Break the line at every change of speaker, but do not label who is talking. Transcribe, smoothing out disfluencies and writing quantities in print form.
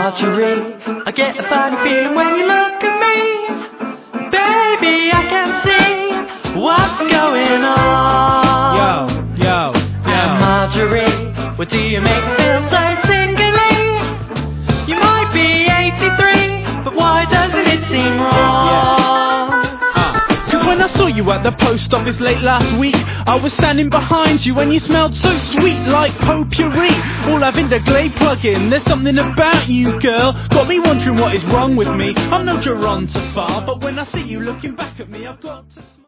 Marjorie, I get a funny feeling when you look at me. Baby, I can see what's going on.
Yo.
And Marjorie, what do you make me feel so singly? You might be 83, but why doesn't it seem wrong?
When I saw you at the post office late last week, I was standing behind you and you smelled so sweet like potpourri. All Lavender Glade plug-in, there's something about you, girl, got me wondering what is wrong with me. I'm no Geronta far, but when I see you looking back at me, I've got to smile.